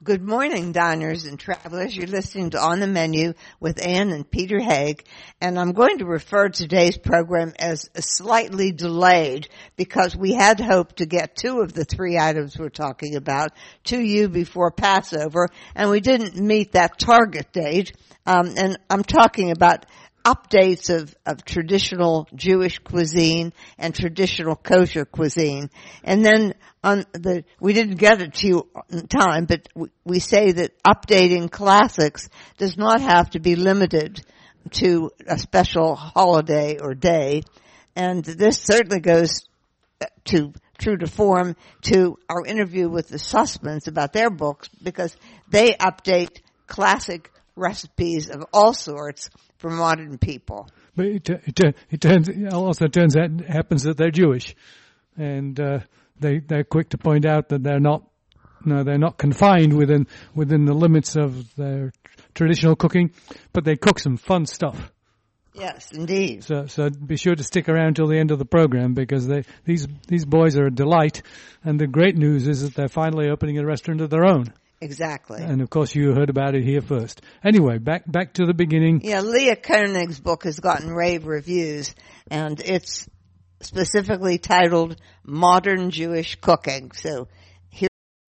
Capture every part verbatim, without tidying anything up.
Good morning, diners and travelers. You're listening to On the Menu with Ann and Peter Haig, and I'm going to refer to today's program as slightly delayed because we had hoped to get two of the three items we're talking about to you before Passover, and we didn't meet that target date. Um, and I'm talking about updates of, of traditional Jewish cuisine and traditional kosher cuisine. And then on the, we didn't get it to you in time, but we, we say that updating classics does not have to be limited to a special holiday or day. And this certainly goes to true to form to our interview with the Sussmans about their books, because they update classic recipes of all sorts for modern people. But it, it, it turns it also turns out it happens that they're Jewish, and uh, they they're quick to point out that they're not no they're not confined within within the limits of their traditional cooking, but they cook some fun stuff. Yes, indeed. So so be sure to stick around till the end of the program, because they these these boys are a delight, and the great news is that they're finally opening a restaurant of their own. Exactly. And, of course, you heard about it here first. Anyway, back back to the beginning. Yeah, Leah Koenig's book has gotten rave reviews, and it's specifically titled Modern Jewish Cooking. So here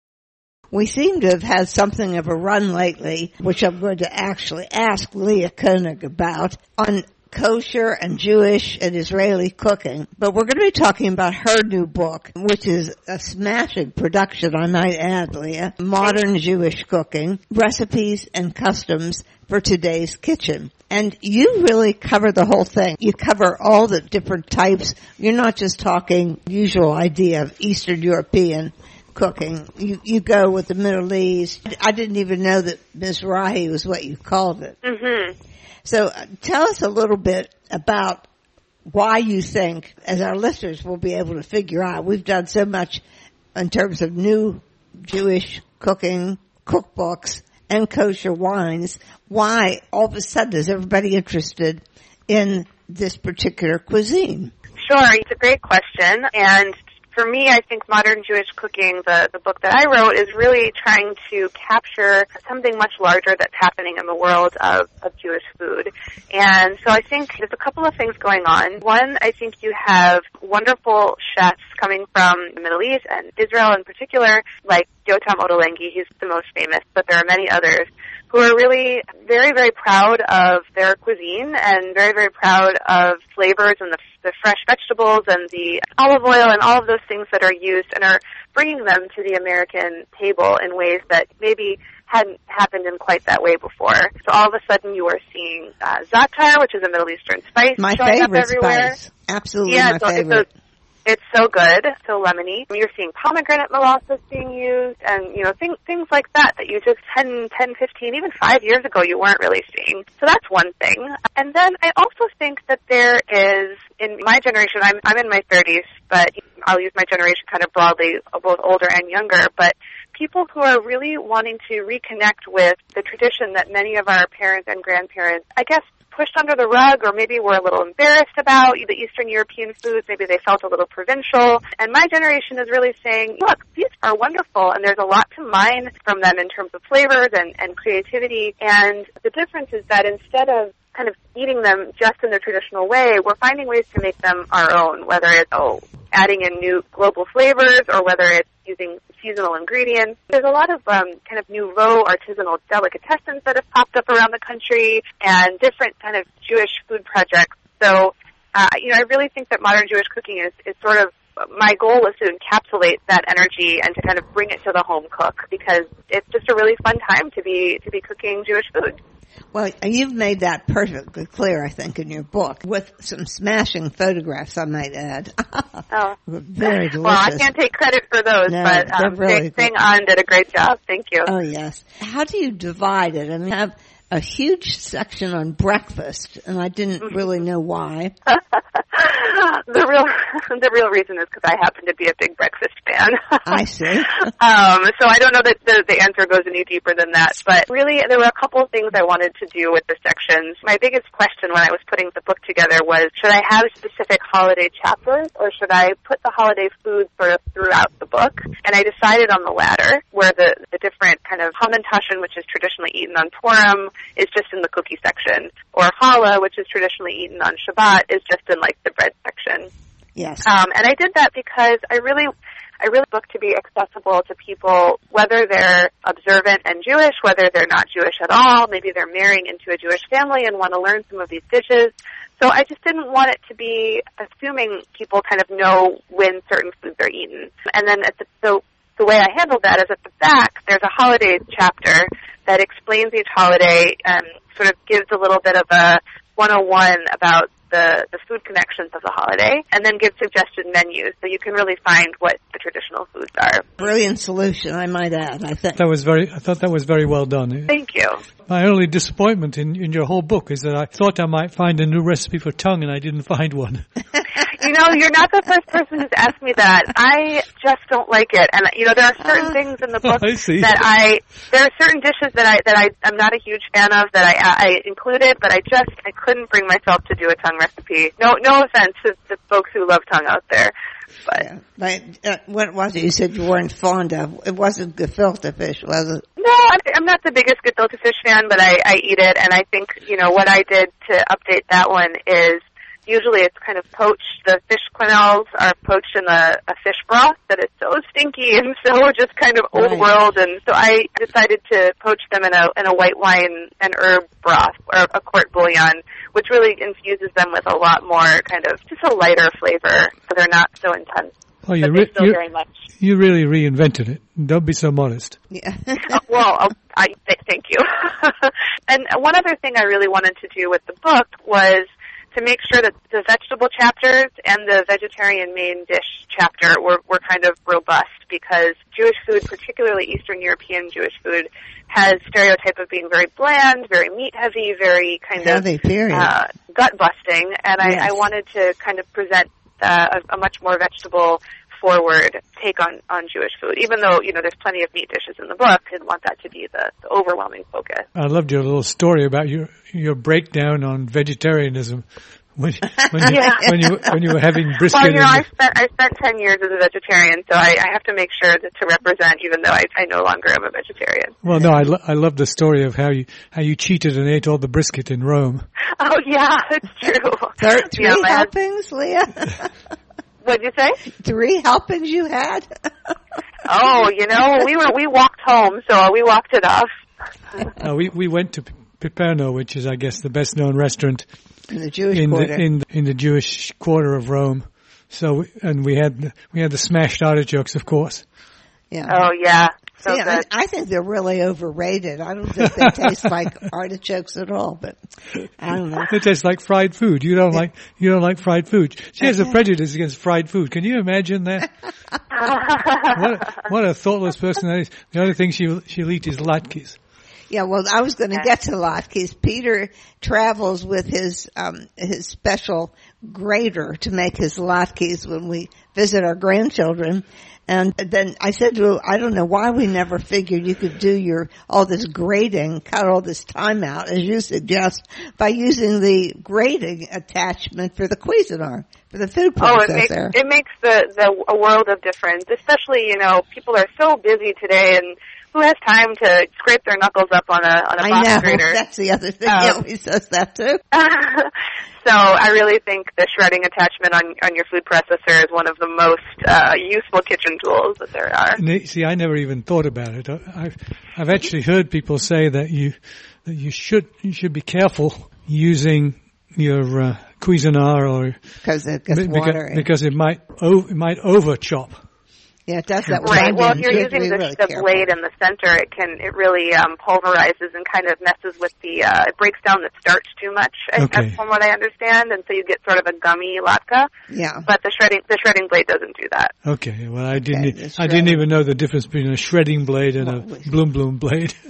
we seem to have had something of a run lately, which I'm going to actually ask Leah Koenig about, on kosher and Jewish and Israeli cooking. But we're going to be talking about her new book, which is a smashing production, I might add, Leah, Modern Jewish Cooking, Recipes and Customs for Today's Kitchen. And you really cover the whole thing. You cover all the different types. You're not just talking usual idea of Eastern European cooking. You you go with the Middle East. I didn't even know that Mizrahi was what you called it. Mm-hmm. So uh, tell us a little bit about why you think, as our listeners will be able to figure out, we've done so much in terms of new Jewish cooking cookbooks and kosher wines, why all of a sudden is everybody interested in this particular cuisine? Sure, it's a great question, and for me, I think Modern Jewish Cooking, the, the book that I wrote, is really trying to capture something much larger that's happening in the world of, of Jewish food. And so I think there's a couple of things going on. One, I think you have wonderful chefs coming from the Middle East and Israel in particular, like Yotam Ottolenghi. He's the most famous, but there are many others who are really very, very proud of their cuisine and very, very proud of flavors and the, the fresh vegetables and the olive oil and all of those things that are used, and are bringing them to the American table in ways that maybe hadn't happened in quite that way before. So all of a sudden you are seeing uh, za'atar, which is a Middle Eastern spice, my showing favorite up everywhere. Spice. Absolutely yeah, my so favorite. It's, it's so good, so lemony. You're seeing pomegranate molasses being used, and, you know, things things like that that you just ten, ten, fifteen, even five years ago you weren't really seeing. So that's one thing. And then I also think that there is, in my generation, I'm I'm in my thirties, but I'll use my generation kind of broadly, both older and younger, but people who are really wanting to reconnect with the tradition that many of our parents and grandparents, I guess, pushed under the rug, or maybe were a little embarrassed about the Eastern European foods. Maybe they felt a little provincial. And my generation is really saying, look, these are wonderful, and there's a lot to mine from them in terms of flavors and, and creativity. And the difference is that instead of kind of eating them just in the traditional way, we're finding ways to make them our own, whether it's oh, adding in new global flavors or whether it's using seasonal ingredients. There's a lot of um, kind of nouveau artisanal delicatessens that have popped up around the country and different kind of Jewish food projects. So, uh, you know, I really think that Modern Jewish Cooking is, is sort of, my goal is to encapsulate that energy and to kind of bring it to the home cook, because it's just a really fun time to be to be cooking Jewish food. Well, you've made that perfectly clear, I think, in your book, with some smashing photographs, I might add. Oh. Very delicious. Well, I can't take credit for those, no, but um, really Thing On did a great job. Thank you. Oh, yes. How do you divide it? I mean, have a huge section on breakfast, and I didn't really know why. the real the real reason is because I happen to be a big breakfast fan. I see. um, so I don't know that the, the answer goes any deeper than that, but really there were a couple of things I wanted to do with the sections. My biggest question when I was putting the book together was, should I have specific holiday chapters, or should I put the holiday foods sort of throughout the book? And I decided on the latter, where the, the different kind of hamantaschen, which is traditionally eaten on Purim, is just in the cookie section, or challah, which is traditionally eaten on Shabbat, is just in like the bread section. Yes. Um, and I did that because I really, I really book to be accessible to people, whether they're observant and Jewish, whether they're not Jewish at all, maybe they're marrying into a Jewish family and want to learn some of these dishes. So I just didn't want it to be assuming people kind of know when certain foods are eaten. And then at the, so the way I handled that is at the back, there's a holiday chapter that explains each holiday and sort of gives a little bit of a one oh one about the, the food connections of the holiday, and then gives suggested menus so you can really find what the traditional foods are. Brilliant solution, I might add, I think. That was very, I thought that was very well done. Thank you. My only disappointment in, in your whole book is that I thought I might find a new recipe for tongue and I didn't find one. You know, you're not the first person who's asked me that. I just don't like it. And, you know, there are certain uh, things in the book I see. that I, there are certain dishes that I, that I, I'm not a huge fan of that I, I included, but I just, I couldn't bring myself to do a tongue recipe. No, no offense to the folks who love tongue out there. But, yeah. But uh, what was it you said you weren't fond of? It wasn't gefilte fish, was it? No, I'm, I'm not the biggest gefilte fish fan, but I, I eat it, and I think, you know, what I did to update that one is usually it's kind of poached. The fish quenelles are poached in a, a fish broth that is so stinky and so just kind of old right. world, and so I decided to poach them in a in a white wine and herb broth, or a court bouillon, which really infuses them with a lot more kind of just a lighter flavor, so they're not so intense. Oh, you, but re- still you, very much. you really reinvented it. Don't be so modest. Yeah. uh, well, I'll, I th- thank you. And one other thing I really wanted to do with the book was to make sure that the vegetable chapters and the vegetarian main dish chapter were, were kind of robust, because Jewish food, particularly Eastern European Jewish food, has stereotype of being very bland, very meat-heavy, very kind heavy, of period. Uh, gut-busting, and yes. I, I wanted to kind of present uh, a, a much more vegetable forward take on, on Jewish food. Even though, you know, there's plenty of meat dishes in the book, I didn't want that to be the, the overwhelming focus. I loved your little story about your your breakdown on vegetarianism when when you, yeah. when you when you were having brisket. Well, you know, in the... I spent I spent ten years as a vegetarian, so I, I have to make sure that to represent, even though I, I no longer am a vegetarian. Well, no, I lo- I love the story of how you how you cheated and ate all the brisket in Rome. Oh yeah, it's true. Third, three yeah, helpings, Leah. What'd you say? Three helpings you had? Oh, you know, we were we walked home, so we walked it off. Uh, we we went to Piperno, which is, I guess, the best known restaurant in the Jewish in quarter. the in the, in the Jewish quarter of Rome. So, and we had we had the smashed artichokes, of course. Yeah. Oh yeah. So See, I, I think they're really overrated. I don't think they taste like artichokes at all, but I don't know. They taste like fried food. You don't like you don't like fried food. She has a prejudice against fried food. Can you imagine that? what what a thoughtless person that is. The only thing she she'll eat is latkes. Yeah, well, I was going to get to latkes. Peter travels with his um his special grater to make his latkes when we visit our grandchildren. And then I said to him, I don't know why we never figured you could do your all this grating, cut all this time out, as you suggest, by using the grating attachment for the Cuisinart, for the food processor. Oh, it makes, it makes the, the a world of difference, especially, you know, people are so busy today, and who has time to scrape their knuckles up on a on a box I know, grater? That's the other thing. Um, He always says that too. So I really think the shredding attachment on on your food processor is one of the most uh, useful kitchen tools that there are. See, I never even thought about it. I've I've actually heard people say that you that you should you should be careful using your uh, Cuisinart or because it gets because, watery. because it might o- it might over chop. Yeah, it does that. Right. Well, if you're you using the, really the careful. blade in the center, it can it really um, pulverizes and kind of messes with the. Uh, it breaks down the starch too much, Okay. from what I understand, and so you get sort of a gummy latke. Yeah. But the shredding the shredding blade doesn't do that. Okay. Well, I didn't Okay, the I didn't shredding. even know the difference between a shredding blade and a Well, bloom bloom blade.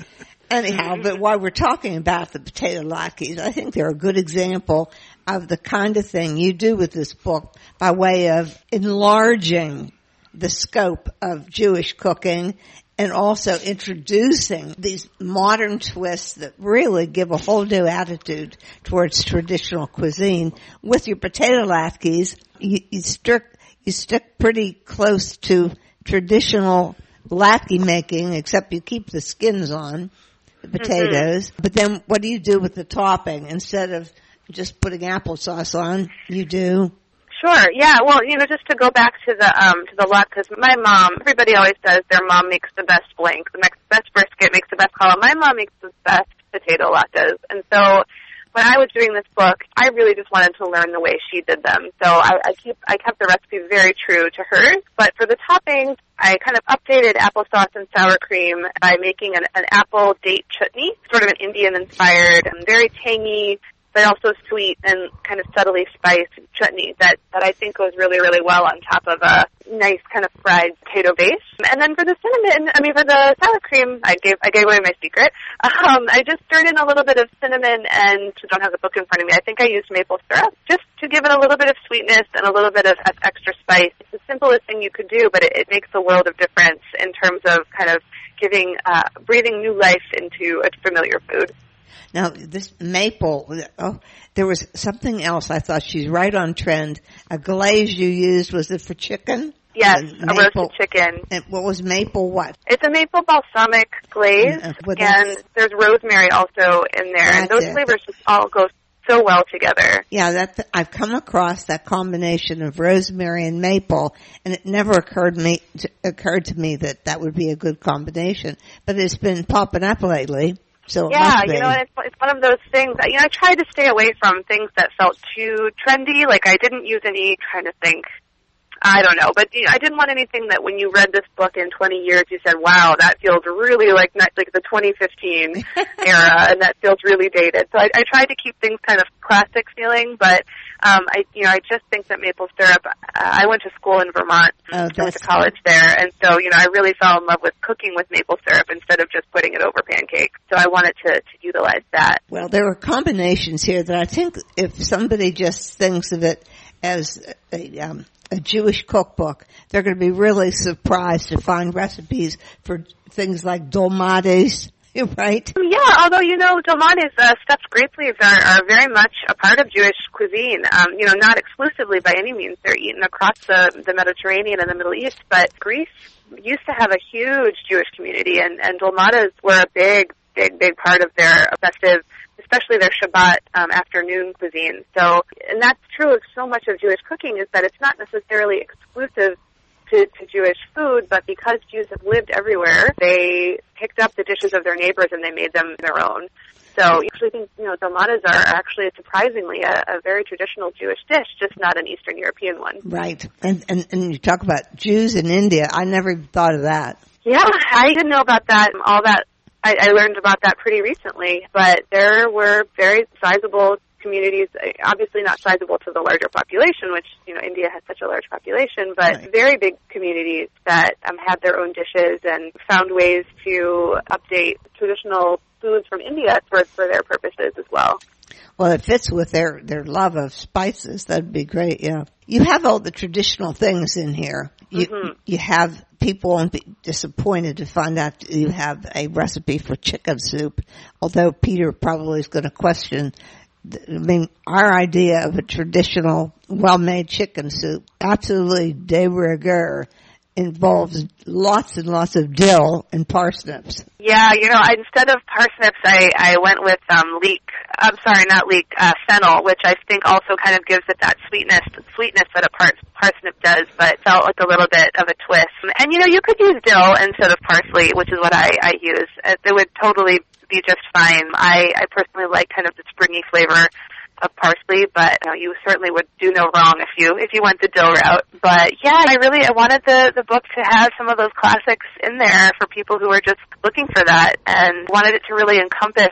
Anyhow, but while we're talking about the potato latkes, I think they're a good example of the kind of thing you do with this book by way of enlarging the scope of Jewish cooking and also introducing these modern twists that really give a whole new attitude towards traditional cuisine. With your potato latkes, you, you stick you stick pretty close to traditional latke making, except you keep the skins on the potatoes. Mm-hmm. But then what do you do with the topping? Instead of just putting applesauce on, you do? Sure. Yeah. Well, you know, just to go back to the um to the latkes, my mom. Everybody always says their mom makes the best blank, the best brisket, makes the best challah. My mom makes the best potato latkes, and so when I was doing this book, I really just wanted to learn the way she did them. So I, I keep I kept the recipe very true to hers. But for the toppings, I kind of updated applesauce and sour cream by making an, an apple date chutney, sort of an Indian inspired and very tangy, but also sweet and kind of subtly spiced chutney that, that I think goes really, really well on top of a nice kind of fried potato base. And then for the cinnamon, I mean for the sour cream, I gave I gave away my secret. Um, I just stirred in a little bit of cinnamon and I don't have the book in front of me. I think I used maple syrup just to give it a little bit of sweetness and a little bit of extra spice. It's the simplest thing you could do, but it, it makes a world of difference in terms of kind of giving, uh, breathing new life into a familiar food. Now, this maple, oh, there was something else I thought she's right on trend. A glaze you used, was it for chicken? Yes, and a maple, roasted chicken. And what was maple what? It's a maple balsamic glaze, uh, well, and there's rosemary also in there. And those it. flavors just all go so well together. Yeah, that I've come across that combination of rosemary and maple, and it never occurred me to, occurred to me that that would be a good combination. But it's been popping up lately. So it yeah, must be. you know, it's, it's one of those things that, you know, I tried to stay away from things that felt too trendy. Like, I didn't use any trying to think, I don't know, but you know, I didn't want anything that when you read this book in twenty years, you said, wow, that feels really like like the twenty fifteen era, and that feels really dated. So I, I tried to keep things kind of classic feeling, but um, I, you know, I just think that maple syrup. Uh, I went to school in Vermont. Oh, I went to college there, and so you know, I really fell in love with cooking with maple syrup instead of just putting it over pancakes. So I wanted to, to utilize that. Well, there are combinations here that I think if somebody just thinks of it as a, um, a Jewish cookbook, they're going to be really surprised to find recipes for things like dolmades, right? Yeah, although, you know, dolmades, uh, stuffed grape leaves are, are very much a part of Jewish cuisine. Um, you know, not exclusively by any means. They're eaten across the, the Mediterranean and the Middle East, but Greece used to have a huge Jewish community, and, and dolmades were a big, big, big part of their festive, especially their Shabbat um, afternoon cuisine. So, and that's true of so much of Jewish cooking, is that it's not necessarily exclusive to, to Jewish food, but because Jews have lived everywhere, they picked up the dishes of their neighbors and they made them their own. So you actually think, you know, dolmades are actually surprisingly a, a very traditional Jewish dish, just not an Eastern European one. Right. And, and, and you talk about Jews in India. I never even thought of that. Yeah, I didn't know about that. All that, I, I learned about that pretty recently, but there were very sizable communities, obviously not sizable to the larger population, which, you know, India has such a large population, but right. very big communities that um, had their own dishes and found ways to update traditional foods from India for, for their purposes as well. Well, it fits with their, their love of spices. That'd be great, yeah. You have all the traditional things in here. You, mm-hmm. you have, people won't be disappointed to find out you have a recipe for chicken soup, although Peter probably is going to question, I mean, our idea of a traditional, well-made chicken soup, absolutely de rigueur, involves lots and lots of dill and parsnips. Yeah, you know, I, instead of parsnips, I, I went with um, leek. I'm sorry, not leek, uh, fennel, which I think also kind of gives it that sweetness, sweetness that a par- parsnip does, but felt like a little bit of a twist. And you know, you could use dill instead of parsley, which is what I, I use. It would totally be just fine. I, I personally like kind of the springy flavor of parsley, but you know, you certainly would do no wrong if you if you went the dill route. But yeah, I really I wanted the the book to have some of those classics in there for people who are just looking for that, and wanted it to really encompass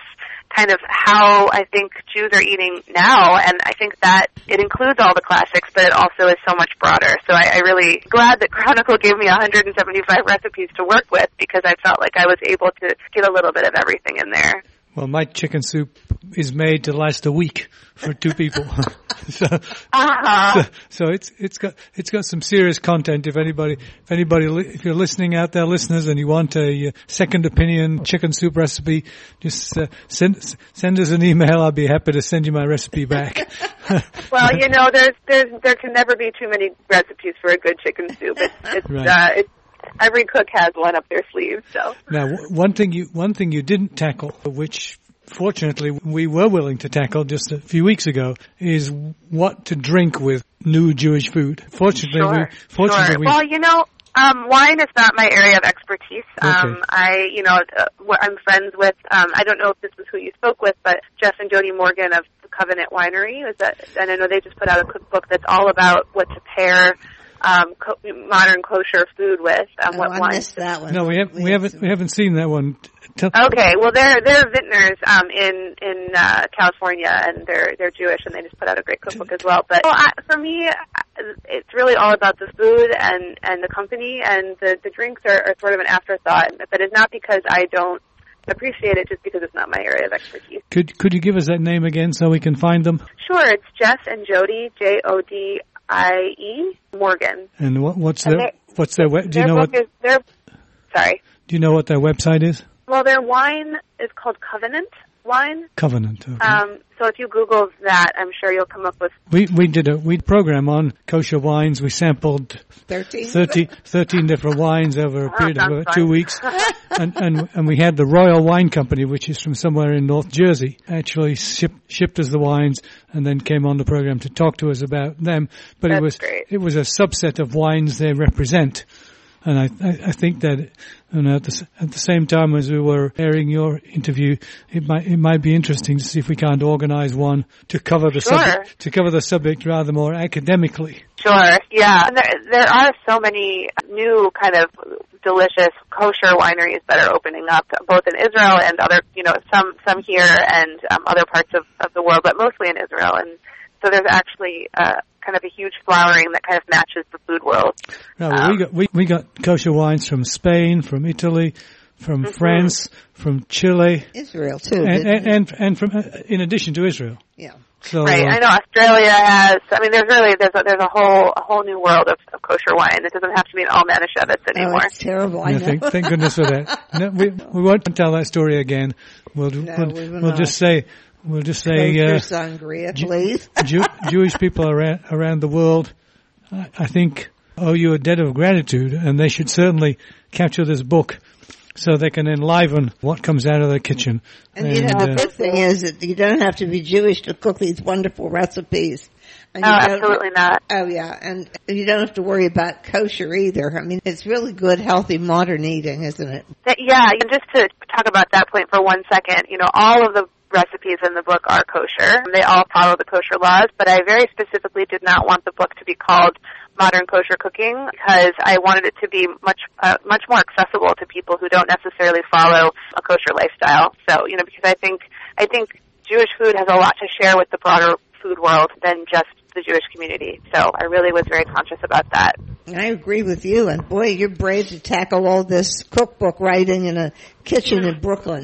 kind of how I think Jews are eating now, and I think that it includes all the classics, but it also is so much broader. So I, I really glad that Chronicle gave me one hundred seventy-five recipes to work with, because I felt like I was able to get a little bit of everything in there. Well, my chicken soup is made to last a week for two people. so, uh-huh. so, so it's it's got it's got some serious content. If anybody, if anybody, if you're listening out there, listeners, and you want a uh, second opinion chicken soup recipe, just uh, send send us an email. I'll be happy to send you my recipe back. Well, you know, there's there's there can never be too many recipes for a good chicken soup. It's it's right. uh, it's every cook has one up their sleeve. So now, one thing you one thing you didn't tackle, which fortunately we were willing to tackle just a few weeks ago, is what to drink with new Jewish food. Fortunately, sure, we, fortunately, sure. we, well, you know, um, wine is not my area of expertise. Okay. Um, I, you know, uh, I'm friends with. Um, I don't know if this was who you spoke with, but Jeff and Jody Morgan of the Covenant Winery. Is that? And I know they just put out a cookbook that's all about what to pair Um, co- modern kosher food with. Um, oh, what I wines. missed that one. No, we, have, we, we haven't we haven't seen that one. Tell- Okay, well they're they're vintners um, in in uh, California, and they're they're Jewish, and they just put out a great cookbook as well. But well, I, for me, it's really all about the food and and the company, and the the drinks are, are sort of an afterthought. But it's not because I don't appreciate it, just because it's not my area of expertise. Could could you give us that name again so we can find them? Sure, it's Jeff and Jody, J O D I E Morgan. And what, what's And their they, what's their web? Do you their know book what? Is, their, sorry. Do you know what their website is? Well, their wine is called Covenant Wine. Covenant. Okay. Um, so if you Google that, I'm sure you'll come up with. We we did a we program on kosher wines. We sampled thirteen thirty, thirteen different wines over a Oh, period of sounds about fun. two weeks, and, and and we had the Royal Wine Company, which is from somewhere in North Jersey, actually ship, shipped us the wines, and then came on the program to talk to us about them. But That's it was great. it was a subset of wines they represent. And I, I, I think that, you know, at the, at the same time as we were airing your interview, it might, it might be interesting to see if we can't organize one to cover the Sure. subject, to cover the subject rather more academically. Sure, yeah. And there, there are so many new kind of delicious kosher wineries that are opening up, both in Israel and other, you know, some some here and um, other parts of, of the world, but mostly in Israel. And so there's actually uh, kind of a huge flowering that kind of matches the food world. No, well, Um, we got we, we got kosher wines from Spain, from Italy, from Mm-hmm. France, from Chile, Israel too. and didn't and, it? and and from uh, in addition to Israel. yeah. So Right, uh, I know Australia has. I mean, there's really there's a, there's a whole a whole new world of, of kosher wine. It doesn't have to be an all Manischewitz Oh, anymore. it's terrible. I yeah, know. thank, thank goodness for that. No, we we won't tell that story again. We'll No, we'll, we will we'll not. just say we'll just say Kosher uh, sangria, please. Jew, Jewish people around around the world, I, I think, owe you a debt of gratitude, and they should certainly capture this book so they can enliven what comes out of their kitchen. And, you know, the uh, good thing is that you don't have to be Jewish to cook these wonderful recipes. And Oh, you don't- absolutely not. Oh, yeah. And you don't have to worry about kosher either. I mean, it's really good, healthy, modern eating, isn't it? That, yeah, and just to talk about that point for one second, you know, all of the recipes in the book are kosher. They all follow the kosher laws, but I very specifically did not want the book to be called Modern Kosher Cooking because I wanted it to be much uh, much more accessible to people who don't necessarily follow a kosher lifestyle. So, you know, because I think I think Jewish food has a lot to share with the broader food world than just the Jewish community. So I really was very conscious about that. I agree with you. And boy, you're brave to tackle all this cookbook writing in a kitchen in Brooklyn.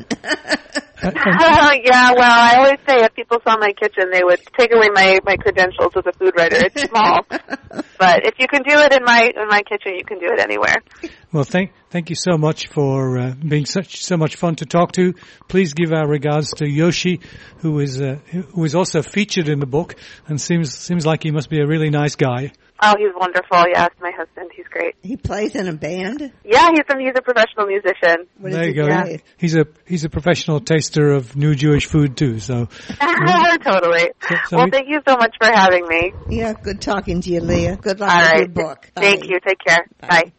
Yeah, well, I always say if people saw my kitchen, they would take away my, my credentials as a food writer. It's small. But if you can do it in my in my kitchen, you can do it anywhere. Well, thank thank you so much for uh, being such so much fun to talk to. Please give our regards to Yoshi, who is uh, who is also featured in the book, and seems seems like he must be a really nice guy. Oh, he's wonderful. Yes, my husband. He's great. He plays in a band. Yeah, he's a, he's a professional musician. What There does you he go. play? He's a he's a professional taster of new Jewish food too. So Totally. So- so Well, we- thank you so much for having me. Yeah, good talking to you, Leah. Good luck All with right. your book. Thank Bye. you. Take care. Bye. Bye.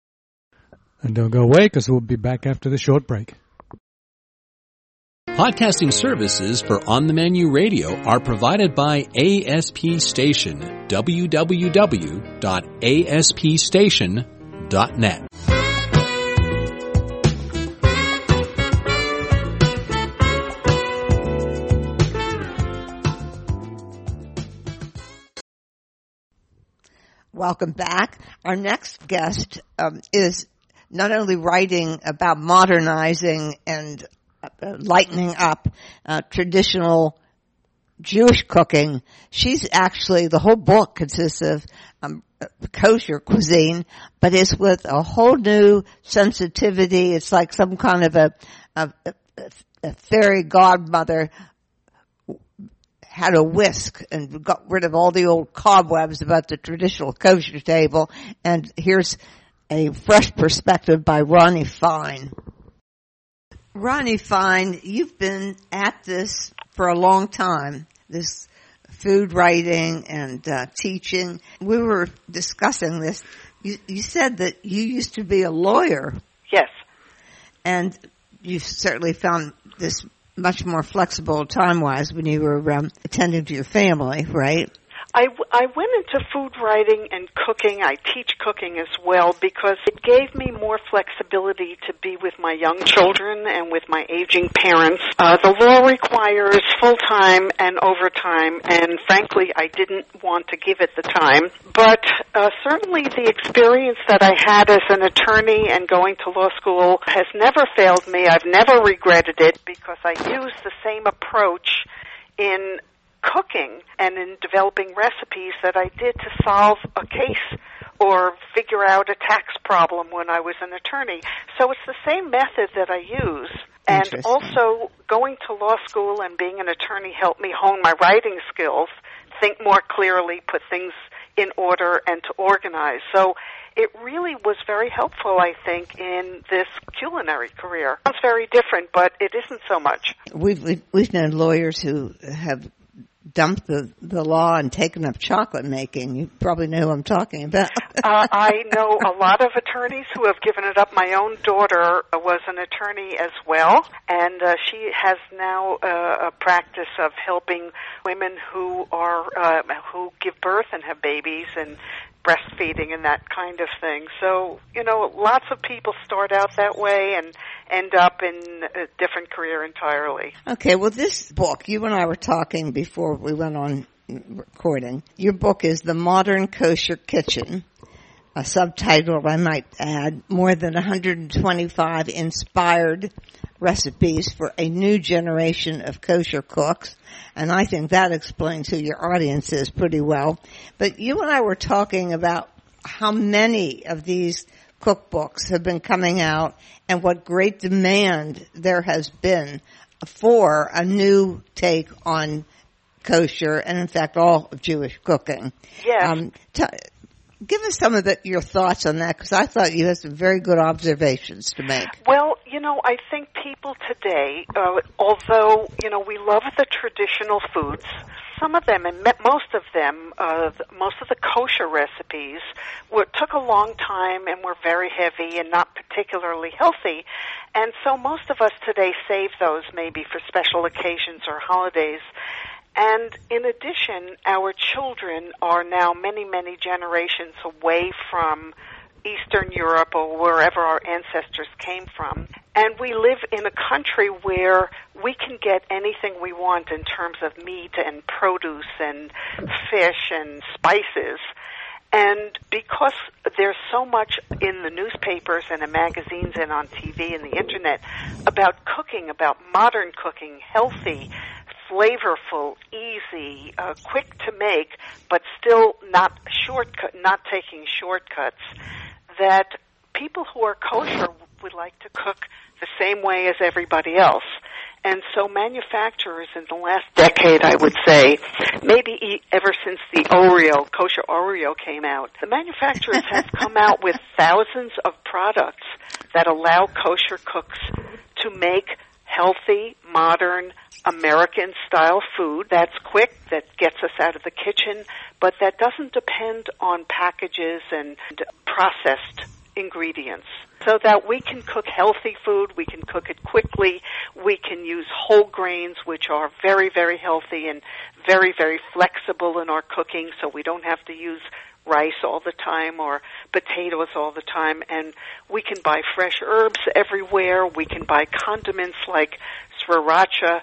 and don't go away because we'll be back after the short break. Podcasting services for On the Menu Radio are provided by A S P Station, w w w dot a s p station dot net. Welcome back. Our next guest um, is not only writing about modernizing and uh, lightening up uh, traditional Jewish cooking. She's actually, the whole book consists of um, kosher cuisine, but it's with a whole new sensitivity. It's like some kind of a, a, a fairy godmother had a whisk and got rid of all the old cobwebs about the traditional kosher table. And here's a fresh perspective by Ronnie Fine. Ronnie Fine, you've been at this for a long time, this food writing and uh, teaching. We were discussing this. You, you said that you used to be a lawyer. Yes. And you certainly found this much more flexible time-wise when you were um, attending to your family, right? I, I went into food writing and cooking. I teach cooking as well because it gave me more flexibility to be with my young children and with my aging parents. Uh, the law requires full-time and overtime, and frankly, I didn't want to give it the time. But uh, certainly the experience that I had as an attorney and going to law school has never failed me. I've never regretted it because I used the same approach in cooking and in developing recipes that I did to solve a case or figure out a tax problem when I was an attorney. So it's the same method that I use. And also going to law school and being an attorney helped me hone my writing skills, think more clearly, put things in order, and to organize. So it really was very helpful, I think, in this culinary career. It's very different, but it isn't so much. We've, we've, we've known lawyers who have dumped the, the law and taken up chocolate making. You probably know who I'm talking about. uh, I know a lot of attorneys who have given it up. My own daughter was an attorney as well, and uh, she has now uh, a practice of helping women who are uh, who give birth and have babies and breastfeeding and that kind of thing. So, you know, lots of people start out that way and end up in a different career entirely. Okay, well, this book, you and I were talking before we went on recording. Your book is The Modern Kosher Kitchen, a subtitle, I might add, more than one hundred twenty-five inspired recipes for a new generation of kosher cooks. And I think that explains who your audience is pretty well. But you and I were talking about how many of these cookbooks have been coming out and what great demand there has been for a new take on kosher and, in fact, all of Jewish cooking. Yes. Um, t- give us some of the, your thoughts on that, because I thought you had some very good observations to make. Well, you know, I think people today, uh, although, you know, we love the traditional foods, some of them, and most of them, uh, most of the kosher recipes were, took a long time and were very heavy and not particularly healthy. And so most of us today save those maybe for special occasions or holidays. And in addition, our children are now many, many generations away from Eastern Europe or wherever our ancestors came from. And we live in a country where we can get anything we want in terms of meat and produce and fish and spices. And because there's so much in the newspapers and in magazines and on T V and the Internet about cooking, about modern cooking, healthy, flavorful, easy, uh, quick to make, but still not shortcut, not taking shortcuts, that people who are kosher would like to cook the same way as everybody else. And so manufacturers in the last decade, I would say, maybe ever since the Oreo, kosher Oreo came out, the manufacturers have come out with thousands of products that allow kosher cooks to make healthy, modern, American-style food that's quick, that gets us out of the kitchen, but that doesn't depend on packages and processed ingredients. So that we can cook healthy food, we can cook it quickly, we can use whole grains, which are very, very healthy and very, very flexible in our cooking, so we don't have to use rice all the time or potatoes all the time. And we can buy fresh herbs everywhere. We can buy condiments like sriracha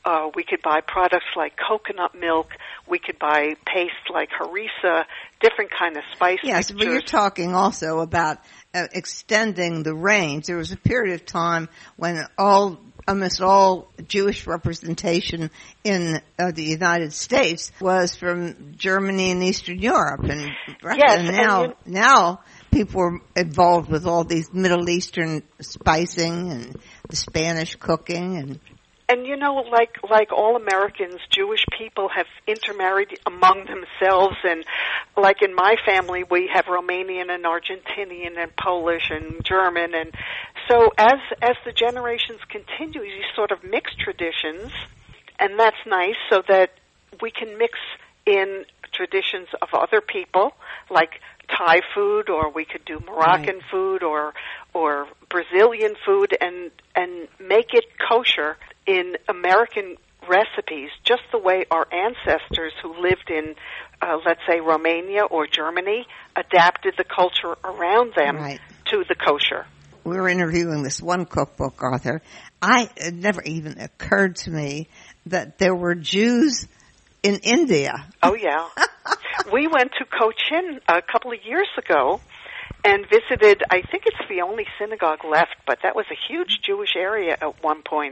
Uh, we could buy products like coconut milk. We could buy paste like harissa, different kind of spice Yes, mixtures. but you're talking also about uh, extending the range. There was a period of time when all, almost all Jewish representation in uh, the United States was from Germany and Eastern Europe, and, yes, and now and you, now people are involved with all these Middle Eastern spicing and the Spanish cooking and. And you know, like like all Americans, Jewish people have intermarried among themselves, and like in my family, we have Romanian and Argentinian and Polish and German, and so as as the generations continue, you sort of mix traditions, and that's nice, so that we can mix in traditions of other people, like Thai food, or we could do Moroccan right. food, or or Brazilian food, and and make it kosher in American recipes, just the way our ancestors who lived in, uh, let's say, Romania or Germany, adapted the culture around them right. to the kosher. We were interviewing this one cookbook author. I, it never even occurred to me that there were Jews in India. Oh, yeah. We went to Cochin a couple of years ago and visited, I think it's the only synagogue left, but that was a huge Jewish area at one point.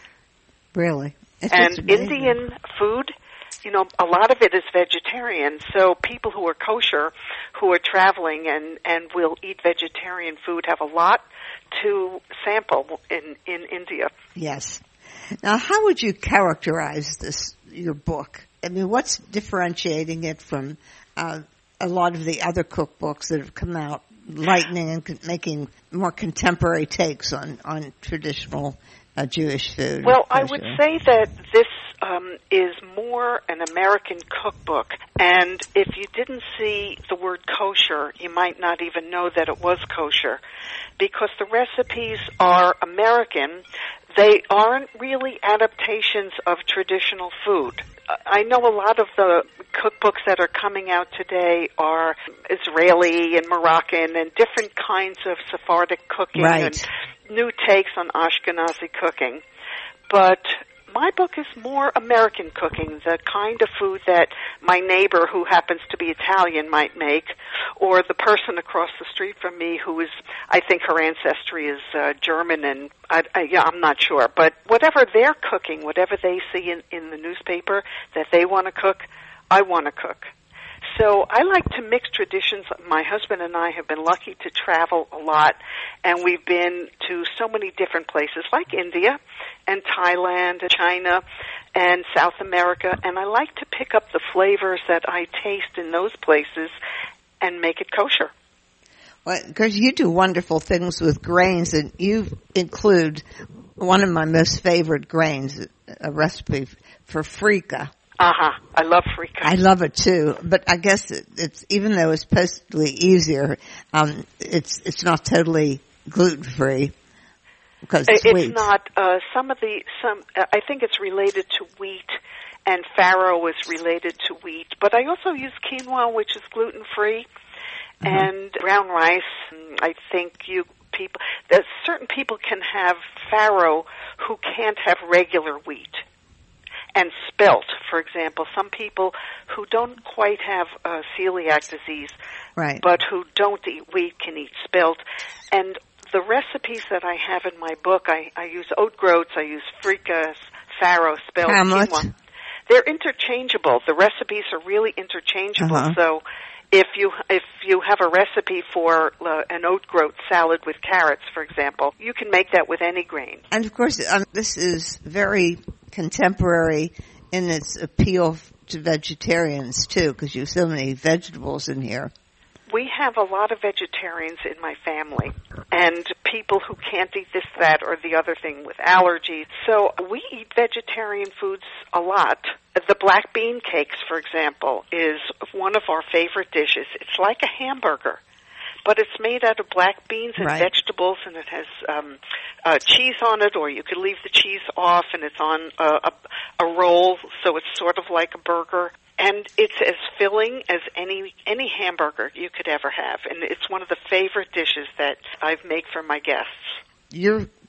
Really? It's and Indian food, you know, a lot of it is vegetarian. So people who are kosher, who are traveling and, and will eat vegetarian food, have a lot to sample in, in India. Yes. Now, how would you characterize this, your book? I mean, what's differentiating it from uh, a lot of the other cookbooks that have come out, lightening and con- making more contemporary takes on, on traditional Uh, Jewish food? Well, I would say that this um, is more an American cookbook, and if you didn't see the word kosher, you might not even know that it was kosher, because the recipes are American. They aren't really adaptations of traditional food. I know a lot of the cookbooks that are coming out today are Israeli and Moroccan and different kinds of Sephardic cooking right. and new takes on Ashkenazi cooking. But my book is more American cooking, the kind of food that my neighbor who happens to be Italian might make, or the person across the street from me who is, I think her ancestry is uh, German, and I, I, yeah, I'm not sure. But whatever they're cooking, whatever they see in, in the newspaper that they want to cook, I want to cook. So I like to mix traditions. My husband and I have been lucky to travel a lot, and we've been to so many different places like India and Thailand and China and South America, and I like to pick up the flavors that I taste in those places and make it kosher. Well, because you do wonderful things with grains, and you include one of my most favorite grains, a recipe for frika. Uh-huh. I love frika. I love it too, but I guess it, it's, even though it's supposedly easier, um, it's, it's not totally gluten-free because it's, it's wheat. not, uh, some of the, some, uh, I think it's related to wheat, and farro is related to wheat, but I also use quinoa, which is gluten-free, uh-huh. and brown rice. I think you people, there's certain people can have farro who can't have regular wheat. And spelt, for example, some people who don't quite have uh, celiac disease, right. but who don't eat wheat can eat spelt. And the recipes that I have in my book, I, I use oat groats, I use frika, farro, spelt, Hamlet. quinoa. They're interchangeable. The recipes are really interchangeable. Uh-huh. So if you if you have a recipe for uh, an oat groat salad with carrots, for example, you can make that with any grain. And of course, um, this is very contemporary in its appeal to vegetarians too, because you have so many vegetables in here. We have a lot of vegetarians in my family, and people who can't eat this, that, or the other thing with allergies. So we eat vegetarian foods a lot. The black bean cakes, for example, is one of our favorite dishes. It's like a hamburger, but it's made out of black beans and right. vegetables, and it has um, uh, cheese on it, or you could leave the cheese off, and it's on a, a, a roll, so it's sort of like a burger. And it's as filling as any any hamburger you could ever have, and it's one of the favorite dishes that I've made for my guests. Your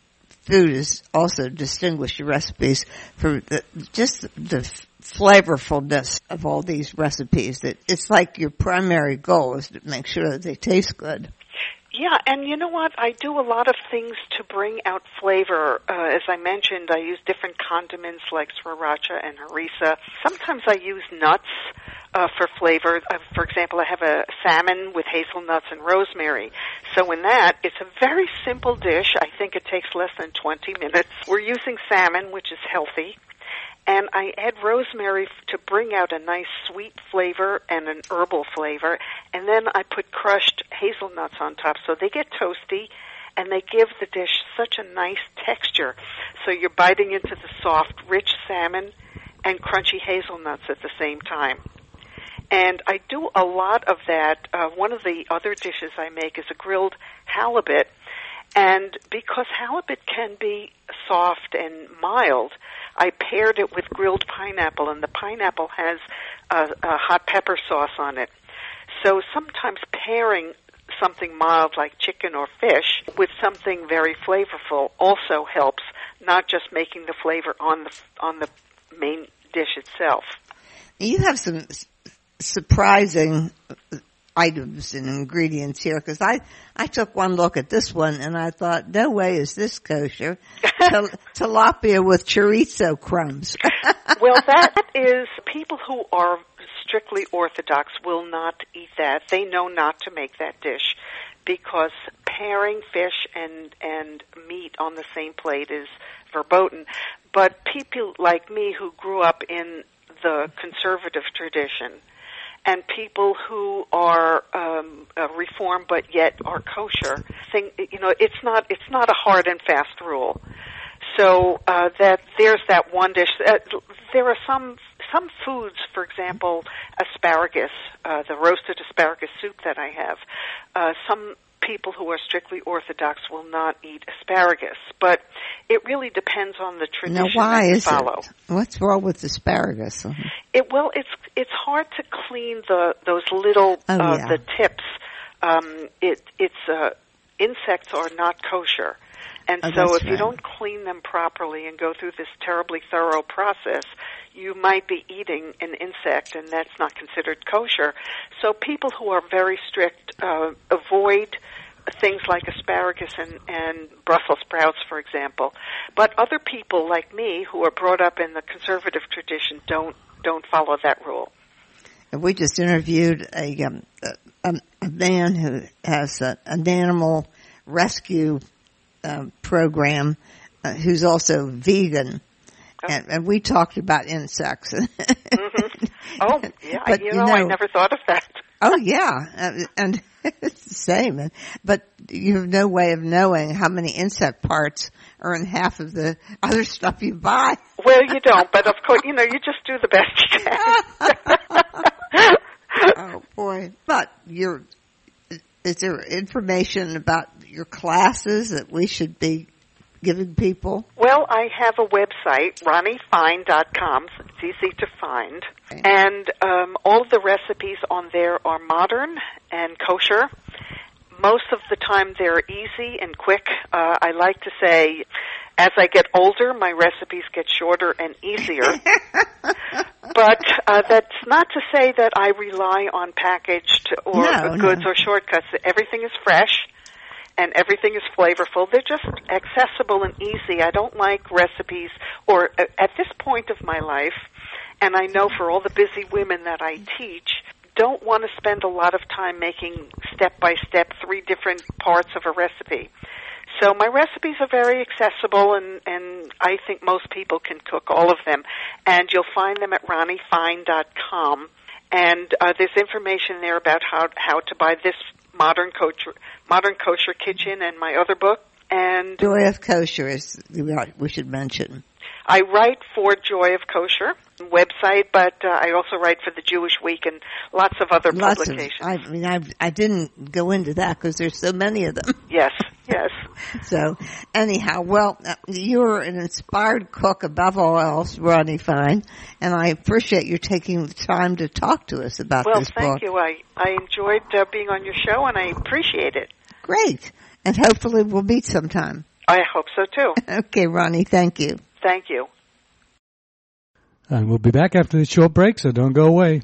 food is also distinguish your recipes for the, just the flavorfulness of all these recipes. That it's like your primary goal is to make sure that they taste good. Yeah, and you know what? I do a lot of things to bring out flavor. Uh, as I mentioned, I use different condiments like sriracha and harissa. Sometimes I use nuts uh, for flavor. Uh, for example, I have a salmon with hazelnuts and rosemary. So in that, it's a very simple dish. I think it takes less than twenty minutes. We're using salmon, which is healthy. And I add rosemary to bring out a nice sweet flavor and an herbal flavor. And then I put crushed hazelnuts on top so they get toasty and they give the dish such a nice texture. So you're biting into the soft, rich salmon and crunchy hazelnuts at the same time. And I do a lot of that. Uh, one of the other dishes I make is a grilled halibut. And because halibut can be soft and mild, I paired it with grilled pineapple, and the pineapple has a, a hot pepper sauce on it. So sometimes pairing something mild like chicken or fish with something very flavorful also helps, not just making the flavor on the on the main dish itself. You have some surprising items and ingredients here, because I, I took one look at this one and I thought, no way is this kosher. Til- tilapia with chorizo crumbs. Well, that is, people who are strictly Orthodox will not eat that. They know not to make that dish because pairing fish and, and meat on the same plate is verboten. But people like me who grew up in the conservative tradition, and people who are um, uh, reformed but yet are kosher, think, you know, it's not it's not a hard and fast rule. So uh, that there's that one dish. Uh, there are some some foods, for example, asparagus, uh, the roasted asparagus soup that I have. Uh, some people who are strictly Orthodox will not eat asparagus, but it really depends on the tradition now, why that you is follow. It? What's wrong with asparagus? It well, it's it's hard to clean the those little oh, uh, yeah. the tips. Um, it it's uh, insects are not kosher, and oh, so if right. you don't clean them properly and go through this terribly thorough process, you might be eating an insect, and that's not considered kosher. So people who are very strict uh, avoid things like asparagus and, and Brussels sprouts, for example. But other people like me who are brought up in the conservative tradition don't don't follow that rule. We just interviewed a um, a, a man who has a, an animal rescue uh, program uh, who's also vegan. Oh. And, and we talked about insects. mm-hmm. Oh, yeah, but, you know, you know, I never thought of that. Oh, yeah, and, and it's the same. And, but you have no way of knowing how many insect parts are in half of the other stuff you buy. Well, you don't, but of course, you know, you just do the best you can. Oh, boy. But you're, is there information about your classes that we should be giving people? Well, I have a website, ronnie fine dot com. It's easy to find. Okay. And um, all of the recipes on there are modern and kosher. Most of the time they're easy and quick. Uh, I like to say, as I get older, my recipes get shorter and easier. But uh, that's not to say that I rely on packaged or no, goods no. or shortcuts. Everything is fresh. And everything is flavorful. They're just accessible and easy. I don't like recipes, or uh, at this point of my life, and I know for all the busy women that I teach, don't want to spend a lot of time making step-by-step three different parts of a recipe. So my recipes are very accessible, and, and I think most people can cook all of them. And you'll find them at ronnie fine dot com. And uh, there's information there about how how to buy this Modern Kosher, Modern Kosher Kitchen and my other book. And Joy of Kosher is we should mention. I write for Joy of Kosher website, but uh, I also write for the Jewish Week and lots of other lots publications. Of, I mean, I, I didn't go into that because there's so many of them. Yes, yes. So, anyhow, well, you're an inspired cook above all else, Ronnie Fine, and I appreciate you taking the time to talk to us about well, this book. Well, thank you. I, I enjoyed uh, being on your show, and I appreciate it. Great. And hopefully we'll meet sometime. I hope so, too. Okay, Ronnie, thank you. Thank you. And we'll be back after this short break, so don't go away.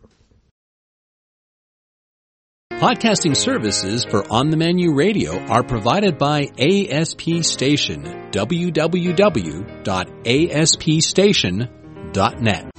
Podcasting services for On the Menu Radio are provided by A S P Station, w w w dot a s p station dot net.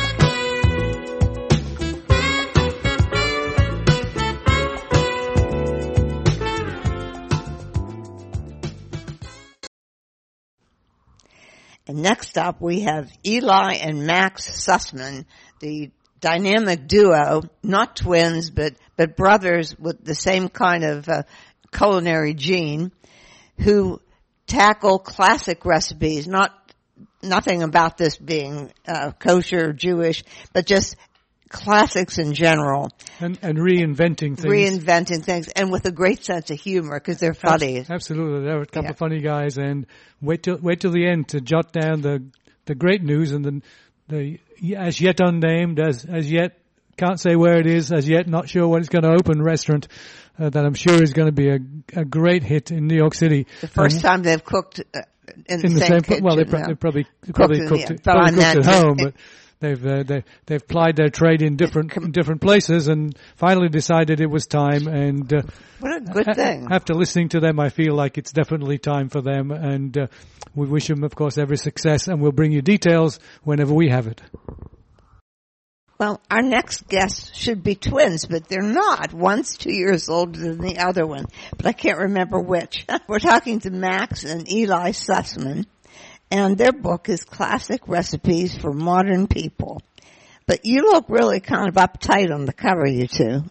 And next up, we have Eli and Max Sussman, the dynamic duo, not twins, but, but brothers with the same kind of uh, culinary gene, who tackle classic recipes, not nothing about this being uh, kosher, Jewish, but just classics in general. And, and reinventing things. Reinventing things, and with a great sense of humor, because they're funny. Absolutely. They're a couple Yeah. of funny guys, and wait till, wait till the end to jot down the, the great news and the, the, as yet unnamed, as, as yet can't say where it is, as yet not sure when it's going to open restaurant, uh, that I'm sure is going to be a, a great hit in New York City. The first um, time they've cooked uh, in, in the the same, same, kitchen. well, they, pro- yeah. they probably, Cooked probably in- cooked, yeah, it, but probably I cooked at meant- home, but they've, uh, they, they've plied their trade in different, different places and finally decided it was time. And, uh, What a good a- thing. After listening to them, I feel like it's definitely time for them, and uh, we wish them, of course, every success, and we'll bring you details whenever we have it. Well, our next guest should be twins, but they're not. One's two years older than the other one, but I can't remember which. We're talking to Max and Eli Sussman, and their book is Classic Recipes for Modern People. But you look really kind of uptight on the cover, you two.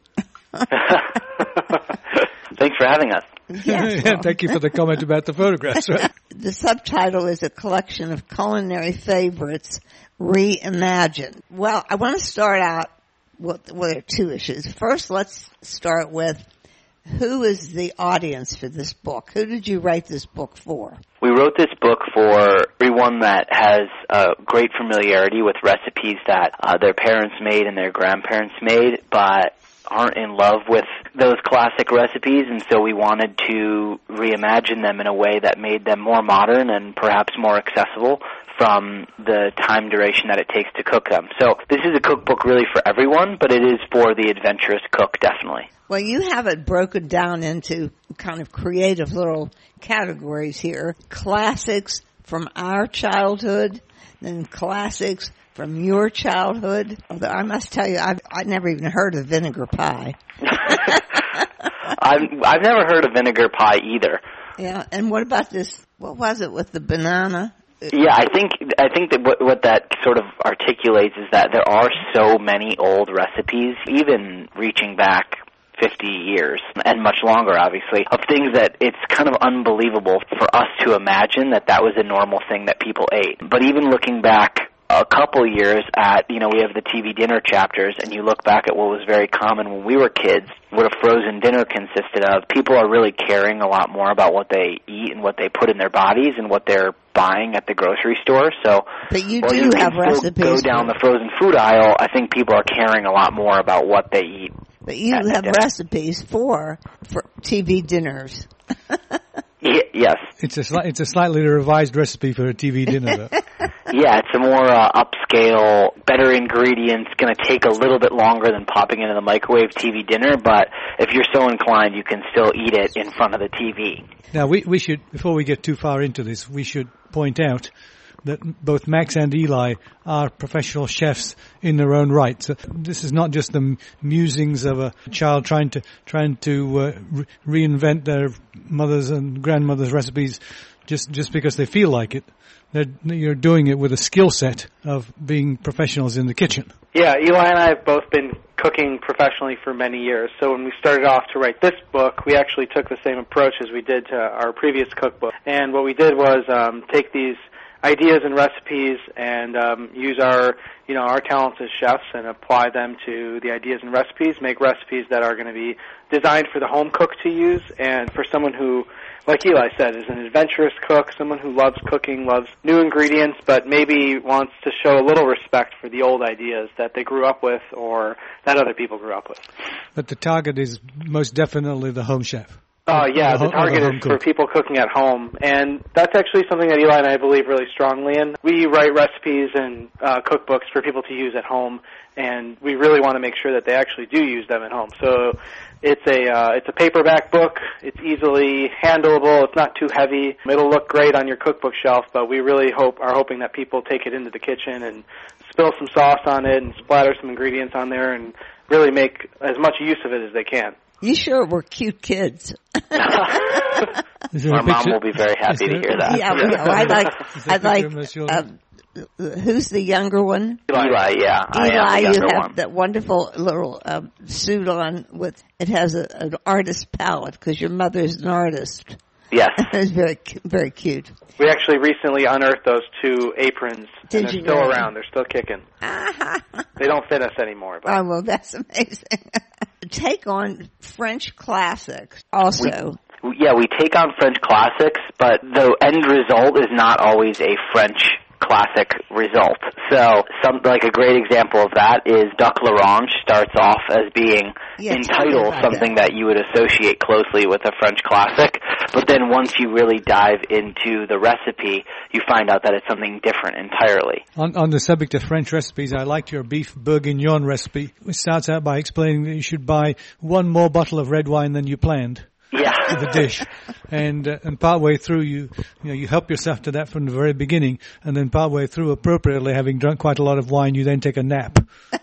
Thanks for having us. Yes, well. Thank you for the comment about the photographs. Right? The subtitle is a collection of culinary favorites reimagined. Well, I want to start out with, with two issues. First, let's start with who is the audience for this book? Who did you write this book for? We wrote this book for everyone that has uh, great familiarity with recipes that uh, their parents made and their grandparents made, but aren't in love with those classic recipes, and so we wanted to reimagine them in a way that made them more modern and perhaps more accessible from the time duration that it takes to cook them. So this is a cookbook really for everyone, but it is for the adventurous cook, definitely. Well, you have it broken down into kind of creative little categories here. Classics from our childhood, then classics from your childhood. Although I must tell you, I've, I've never even heard of vinegar pie. I've, I've never heard of vinegar pie either. Yeah, and what about this, what was it with the banana? Yeah, I think I think that what, what that sort of articulates is that there are so many old recipes, even reaching back fifty years, and much longer, obviously, of things that it's kind of unbelievable for us to imagine that that was a normal thing that people ate. But even looking back a couple years at, you know, we have the T V dinner chapters, and you look back at what was very common when we were kids, what a frozen dinner consisted of. People are really caring a lot more about what they eat and what they put in their bodies and what they're buying at the grocery store. So, but you while do you have can still recipes. go down the frozen food aisle, I think people are caring a lot more about what they eat. But you at have dinner. recipes for for T V dinners. Y- yes. It's a sli- it's a slightly revised recipe for a T V dinner, though. Yeah, it's a more uh, upscale, better ingredients, going to take a little bit longer than popping into the microwave T V dinner, but if you're so inclined, you can still eat it in front of the T V. Now, we, we should, before we get too far into this, we should point out that both Max and Eli are professional chefs in their own right. So this is not just the musings of a child trying to trying to uh, re- reinvent their mother's and grandmother's recipes just just because they feel like it. They're, you're doing it with a skill set of being professionals in the kitchen. Yeah, Eli and I have both been cooking professionally for many years. So when we started off to write this book, we actually took the same approach as we did to our previous cookbook. And what we did was um, take these ideas and recipes and um, use our, you know, our talents as chefs and apply them to the ideas and recipes, make recipes that are going to be designed for the home cook to use and for someone who, like Eli said, is an adventurous cook, someone who loves cooking, loves new ingredients, but maybe wants to show a little respect for the old ideas that they grew up with or that other people grew up with. But the target is most definitely the home chef. Oh, yeah, the the target home is for cook. people cooking at home, and that's actually something that Eli and I believe really strongly in. We write recipes and uh, cookbooks for people to use at home, and we really want to make sure that they actually do use them at home. So it's a uh, it's a paperback book. It's easily handleable. It's not too heavy. It'll look great on your cookbook shelf, but we really hope are hoping that people take it into the kitchen and spill some sauce on it and splatter some ingredients on there and really make as much use of it as they can. You sure were cute kids. Is there Our a mom picture? will be very happy Is there- to hear that. Yeah, yeah, I like, Is there I a picture like, of those children? uh, who's the younger one? Eli, yeah. I am Eli, the you younger have one. that wonderful little um, suit on with, it has a, an artist palette because your mother's an artist. Yes. It's very, cu- very cute. We actually recently unearthed those two aprons, Did and they're you still really? around. They're still kicking. They don't fit us anymore. But Oh, well, that's amazing. Take on French classics also. Yeah, we take on French classics, but the end result is not always a French classic result. So, some like a great example of that is Duck l'Orange starts off as being Yeah, in tell me title about something that. that you would associate closely with a French classic, but then once you really dive into the recipe, you find out that it's something different entirely. On, on the subject of French recipes, I liked your beef bourguignon recipe, which starts out by explaining that you should buy one more bottle of red wine than you planned Yeah. for the dish, and uh, and partway through you you know you help yourself to that from the very beginning, and then partway through, appropriately having drunk quite a lot of wine, you then take a nap.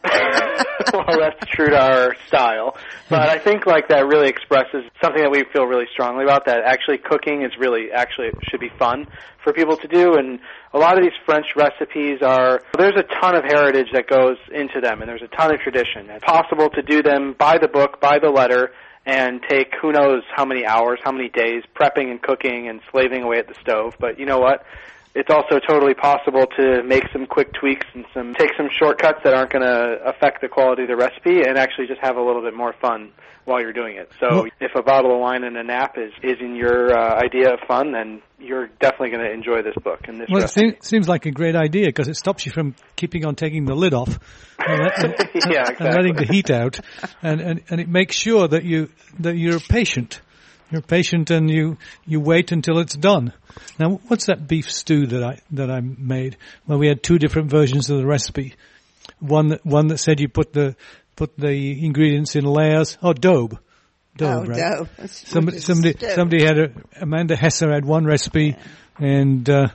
Well, that's true to our style. But I think like that really expresses something that we feel really strongly about, that actually cooking is really, actually it should be fun for people to do. And a lot of these French recipes are, there's a ton of heritage that goes into them, and there's a ton of tradition. It's possible to do them by the book, by the letter, and take who knows how many hours, how many days prepping and cooking and slaving away at the stove. But you know what? It's also totally possible to make some quick tweaks and some take some shortcuts that aren't going to affect the quality of the recipe and actually just have a little bit more fun while you're doing it. So Well, if a bottle of wine and a nap is, is in your uh, idea of fun, then you're definitely going to enjoy this book and this Well, it recipe. seems, seems like a great idea because it stops you from keeping on taking the lid off and, let- and- Yeah, and exactly. letting the heat out, and, and, and it makes sure that you that you're patient. You're patient and you, you wait until it's done. Now, what's that beef stew that I that I made? Well, we had two different versions of the recipe. One that one that said you put the put the ingredients in layers. Oh, daube. Daube, Oh, right? daube. That's- Somebody which is somebody stew. somebody had a Amanda Hesser had one recipe, and uh,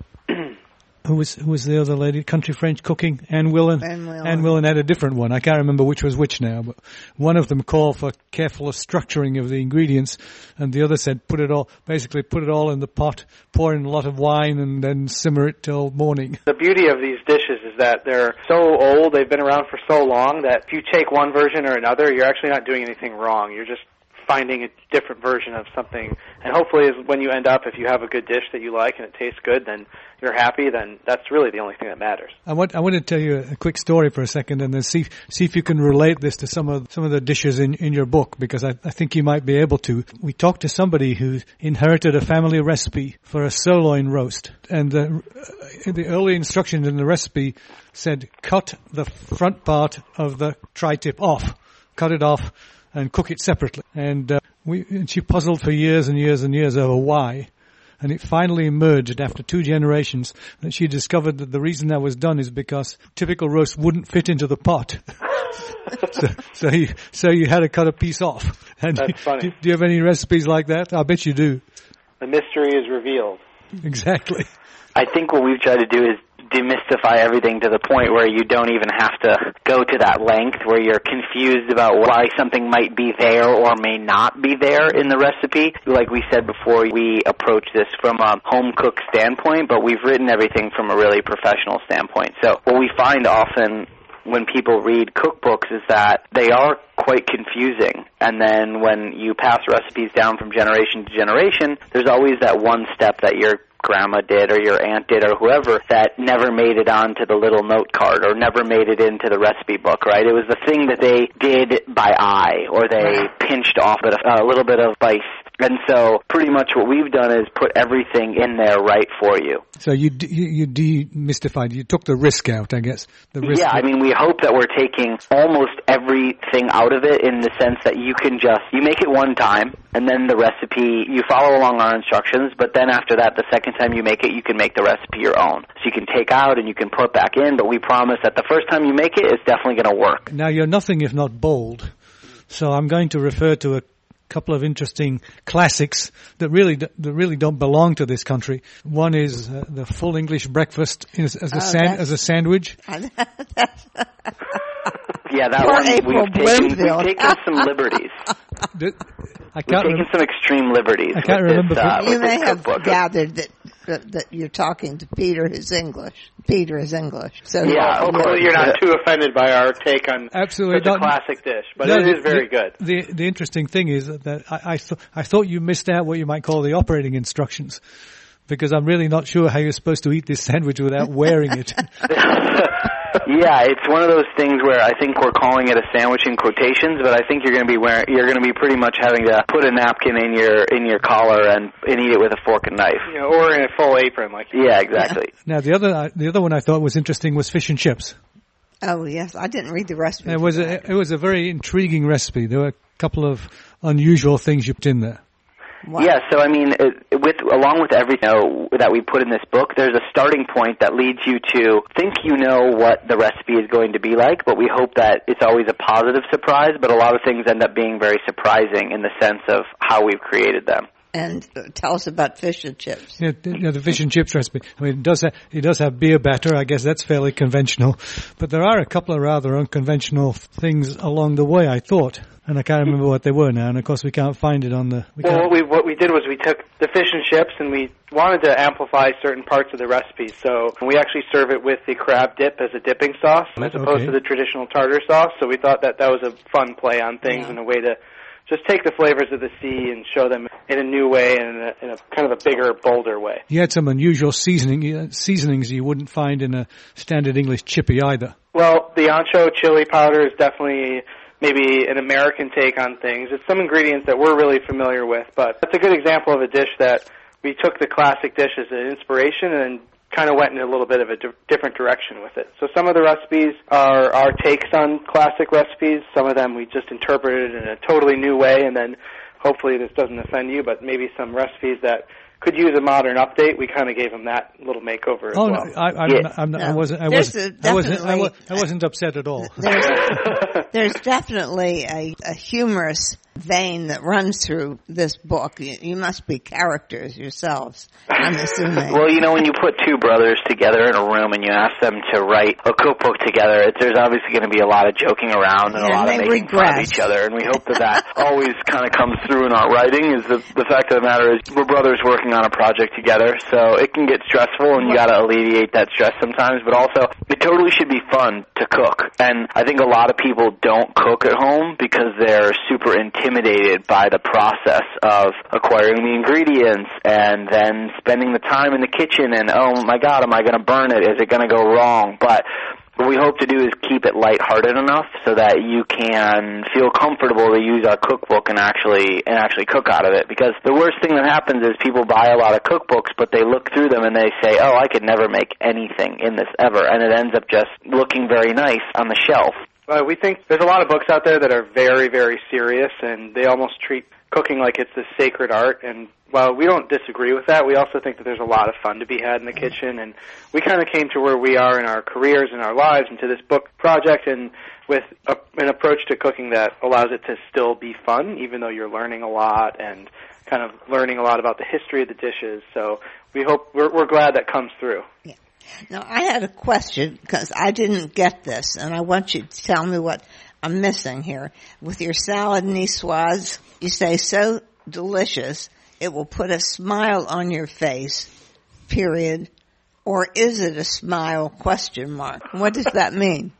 who was who was the other lady? Country French Cooking. Ann Willen. Ann Willen. Ann Willen had a different one. I can't remember which was which now, but one of them called for careful structuring of the ingredients, and the other said put it all basically put it all in the pot, pour in a lot of wine, and then simmer it till morning. The beauty of these dishes is that they're so old, they've been around for so long, that if you take one version or another, you're actually not doing anything wrong. You're just finding a different version of something. And hopefully is when you end up, if you have a good dish that you like and it tastes good, then you're happy, then that's really the only thing that matters. I want I want to tell you a quick story for a second, and then see see if you can relate this to some of some of the dishes in in your book, because I, I think you might be able to. We talked to somebody who inherited a family recipe for a sirloin roast, and the the early instructions in the recipe said cut the front part of the tri-tip off, cut it off, and cook it separately. And uh, we and she puzzled for years and years and years over why. And it finally emerged after two generations that she discovered that the reason that was done is because typical roast wouldn't fit into the pot. so, so you, so you had to cut a piece off. And That's do, funny. do you have any recipes like that? I bet you do. The mystery is revealed. Exactly. I think what we've tried to do is demystify everything to the point where you don't even have to go to that length where you're confused about why something might be there or may not be there in the recipe. Like we said before, we approach this from a home cook standpoint, but we've written everything from a really professional standpoint. So what we find often when people read cookbooks is that they are quite confusing. And then when you pass recipes down from generation to generation, there's always that one step that your grandma did or your aunt did or whoever that never made it onto the little note card or never made it into the recipe book, right? It was the thing that they did by eye or they pinched off a, a little bit of spice And so pretty much what we've done is put everything in there right for you. So you d- you, you demystified, you took the risk out, I guess. The risk yeah, out. I mean, we hope that we're taking almost everything out of it in the sense that you can just, you make it one time, and then the recipe, you follow along our instructions, but then after that, the second time you make it, you can make the recipe your own. So you can take out and you can put back in, but we promise that the first time you make it, it's definitely going to work. Now, you're nothing if not bold, so I'm going to refer to a couple of interesting classics that really that really don't belong to this country. One is uh, the full English breakfast as, as a Oh, san- as a sandwich. Yeah, that Poor one, April we've taken, Bloomfield. we've taken some liberties. The- I We've can't taken rem- some extreme liberties. I can't with remember This, uh, if You with may this have cookbook. gathered that, that that you're talking to Peter, who's English. Peter is English. So Yeah, of Hopefully course. you're not too offended by our take on Absolutely such a not. classic dish, but No, it the- is very the, good. The the interesting thing is that I I, th- I thought you missed out what you might call the operating instructions, because I'm really not sure how you're supposed to eat this sandwich without wearing it. Yeah, it's one of those things where I think we're calling it a sandwich in quotations, but I think you're going to be wearing, you're going to be pretty much having to put a napkin in your in your collar and, and eat it with a fork and knife. You know, or in a full apron, like Yeah, exactly. Now the other the other one I thought was interesting was fish and chips. Oh yes, I didn't read the recipe. It was for a, that. it was a very intriguing recipe. There were a couple of unusual things you put in there. Wow. Yeah, so I mean, it, with along with everything you know, that we put in this book, there's a starting point that leads you to think you know what the recipe is going to be like, but we hope that it's always a positive surprise, but a lot of things end up being very surprising in the sense of how we've created them. And uh, tell us about fish and chips. Yeah, the, you know, the fish and chips recipe. I mean, it does have, it does have beer batter. I guess that's fairly conventional, but there are a couple of rather unconventional things along the way, I thought. And I can't remember what they were now, and of course we can't find it on the... We Well, can't- what we what we did was we took the fish and chips and we wanted to amplify certain parts of the recipe. So we actually serve it with the crab dip as a dipping sauce as opposed Okay. to the traditional tartar sauce. So we thought that that was a fun play on things Yeah. and a way to just take the flavors of the sea and show them in a new way and in a, in a kind of a bigger, bolder way. You had some unusual seasoning uh, seasonings you wouldn't find in a standard English chippy either. Well, the ancho chili powder is definitely maybe an American take on things. It's some ingredients that we're really familiar with, but it's a good example of a dish that we took the classic dish as an inspiration and kind of went in a little bit of a di- different direction with it. So some of the recipes are our takes on classic recipes. Some of them we just interpreted in a totally new way, and then hopefully this doesn't offend you, but maybe some recipes that could use a modern update, we kind of gave them that little makeover as Oh, well. no, I, I'm, Yeah. not, I'm not, I No. wasn't. I There's wasn't. a- I wasn't. I, definitely- wa- I wasn't upset at all. There's, there's definitely a, a humorous vein that runs through this book. You, you must be characters yourselves, I'm assuming. Well, you know, when you put two brothers together in a room and you ask them to write a cookbook together, it, there's obviously going to be a lot of joking around and Yeah, a lot of they making fun of regress. each other, and we hope that that always kind of comes through in our writing. Is the the fact of the matter is we're brothers working on a project together, so it can get stressful, and you got to alleviate that stress sometimes. But also, it totally should be fun to cook, and I think a lot of people don't cook at home because they're super intimidated by the process of acquiring the ingredients and then spending the time in the kitchen and, oh my God, am I going to burn it? Is it going to go wrong? But what we hope to do is keep it lighthearted enough so that you can feel comfortable to use our cookbook and actually and actually cook out of it. Because the worst thing that happens is people buy a lot of cookbooks, but they look through them and they say, oh, I could never make anything in this ever. And it ends up just looking very nice on the shelf. Uh, we think there's a lot of books out there that are very, very serious, and they almost treat cooking like it's a sacred art. And while we don't disagree with that, we also think that there's a lot of fun to be had in the kitchen. And we kind of came to where we are in our careers and our lives and to this book project, and with a, an approach to cooking that allows it to still be fun, even though you're learning a lot and kind of learning a lot about the history of the dishes. So we hope we're, we're glad that comes through. Yeah. Now, I had a question because I didn't get this, and I want you to tell me what I'm missing here. With your salad niçoise, you say so delicious it will put a smile on your face, period. Or is it a smile, question mark? What does that mean?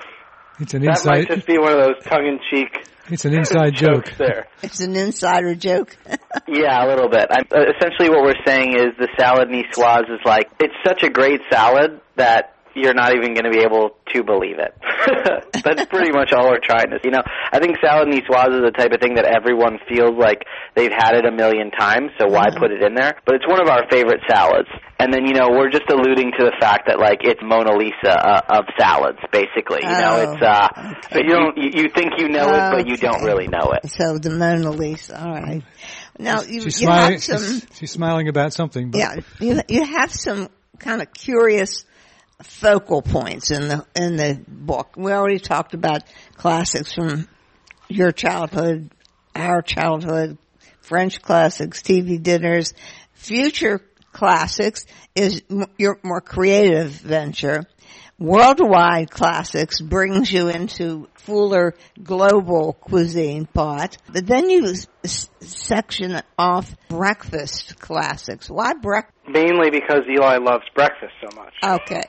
It's an That inside. might just be one of those tongue-in-cheek It's an inside joke. jokes there. It's an insider joke. Yeah, a little bit. I'm, uh, essentially what we're saying is the salad niçoise is like, it's such a great salad that you're not even going to be able to believe it. That's pretty much all we're trying to, you know, I think salad niçoise is the type of thing that everyone feels like they've had it a million times, so why put it in there? But it's one of our favorite salads. And then, you know, we're just alluding to the fact that, like, it's Mona Lisa uh, of salads, basically. You know, oh, it's, uh, okay. you don't, you, you think you know it, but you don't really know it. So the Mona Lisa, all right. Now, you, she's, you smiling, have some... she's, she's smiling about something. But. Yeah, you, you have some kind of curious focal points in the in the book. We already talked about classics from your childhood, our childhood, French classics, T V dinners. Future classics is m- your more creative venture. Worldwide classics brings you into fuller global cuisine pot. But then you s- section off breakfast classics. Why breakfast? Mainly because Eli loves breakfast so much. Okay.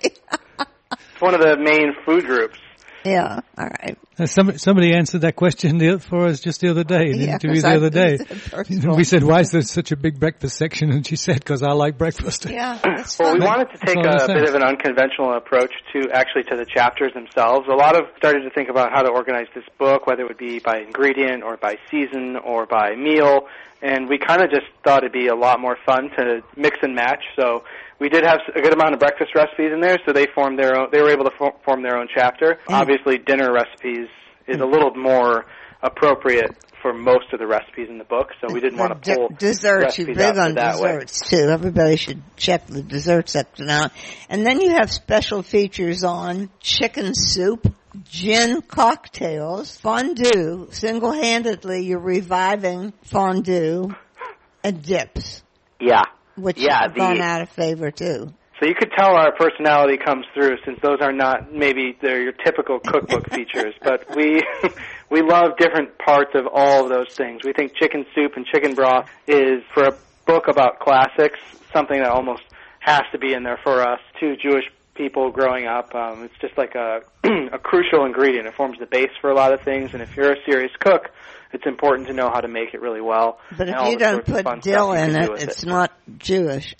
It's one of the main food groups. Yeah, all right. Uh, some, somebody answered that question the, for us just the other day, in the Yeah, interview the I- other day. first of all- We said, why is there such a big breakfast section? And she said, because I like breakfast. Yeah, that's Well, we fine. wanted to take That's a all I'm bit of an unconventional approach to actually to the chapters themselves. A lot of started to think about how to organize this book, whether it would be by ingredient or by season or by meal, and we kind of just thought it'd be a lot more fun to mix and match. So we did have a good amount of breakfast recipes in there, so they formed their own. They were able to for, form their own chapter. Mm. Obviously, dinner recipes is a little more appropriate for most of the recipes in the book, so we didn't want to pull D- desserts. You're recipes big out on that way. desserts too. Everybody should check the dessert section out. And then you have special features on chicken soup, gin cocktails, fondue. Single-handedly, you're reviving fondue and dips, Yeah. which Yeah, have gone the- out of favor too. So you could tell our personality comes through, since those are not maybe they're your typical cookbook features, but we we love different parts of all of those things. We think chicken soup and chicken broth is, for a book about classics, something that almost has to be in there for us, two Jewish people growing up. Um, it's just like a a crucial ingredient. It forms the base for a lot of things, and if you're a serious cook, it's important to know how to make it really well. But if and all you the don't sorts of put fun dill stuff you in can it, do with it's not Jewish.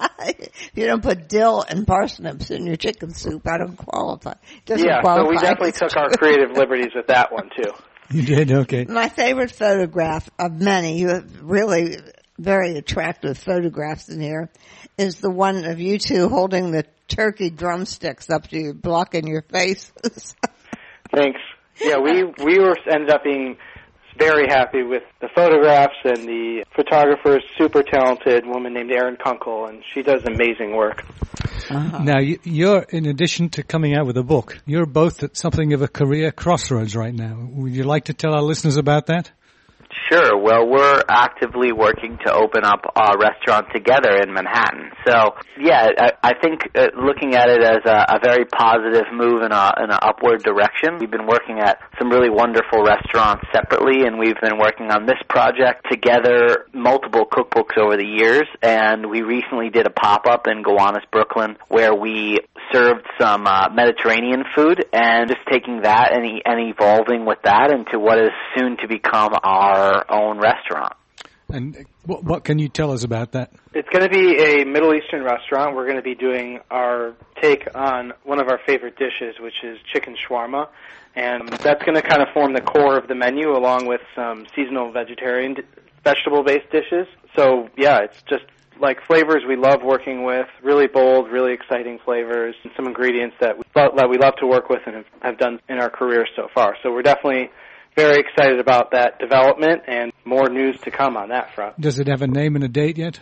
If you don't put dill and parsnips in your chicken soup, I don't qualify. Doesn't Yeah, qualify so we definitely as took our Jewish. creative liberties with that one, too. You did? Okay. My favorite photograph of many, you have really very attractive photographs in here, is the one of you two holding the turkey drumsticks up to you, blocking your faces. Thanks. Yeah, we we were ended up being very happy with the photographs, and the photographer's super talented woman named Erin Kunkel, and she does amazing work. Uh-huh. Now, you- you're, in addition to coming out with a book, you're both at something of a career crossroads right now. Would you like to tell our listeners about that? Sure. Well, we're actively working to open up a restaurant together in Manhattan. So, yeah, I, I think uh, looking at it as a, a very positive move in a in an upward direction. We've been working at some really wonderful restaurants separately, and we've been working on this project together, multiple cookbooks over the years, and we recently did a pop-up in Gowanus, Brooklyn, where we served some uh, Mediterranean food, and just taking that and, e- and evolving with that into what is soon to become our own restaurant. And what, what can you tell us about that? It's going to be a Middle Eastern restaurant. We're going to be doing our take on one of our favorite dishes, which is chicken shawarma, and that's going to kind of form the core of the menu, along with some seasonal vegetarian, vegetable-based dishes. So, yeah, it's just like flavors we love working with, really bold, really exciting flavors, and some ingredients that we, that we love to work with and have, have done in our career so far. So we're definitely very excited about that development, and more news to come on that front. Does it have a name and a date yet?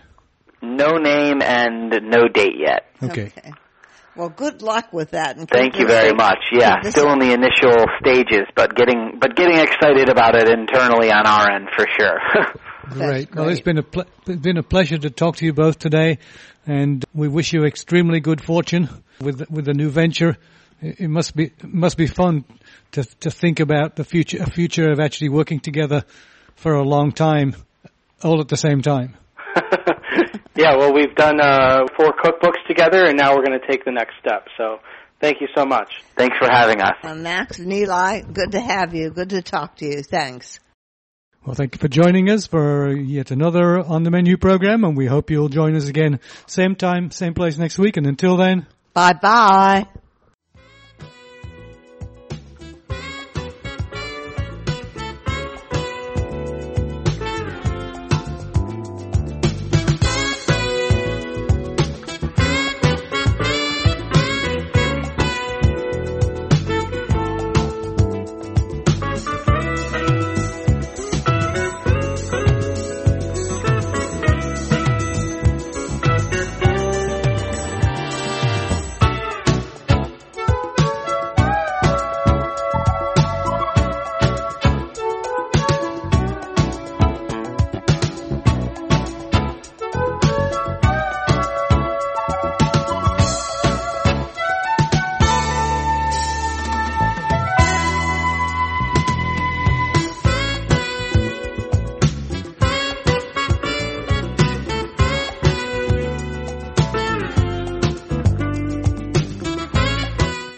No name and no date yet. Okay. Okay. Well, good luck with that. And Thank keep you this- very much. Yeah, keep this- still in the initial stages, but getting but getting excited about it internally on our end for sure. Great. Well, it's great. been a ple- it's been a pleasure to talk to you both today, and we wish you extremely good fortune with with the new venture. It, it must be it must be fun to to think about the future a future of actually working together for a long time, all at the same time. Yeah, well, we've done uh, four cookbooks together, and now we're going to take the next step. So thank you so much. Thanks for having us. Uh, Max and Eli, good to have you. Good to talk to you. Thanks. Well, thank you for joining us for yet another On the Menu program, and we hope you'll join us again same time, same place next week. And until then, Bye-bye.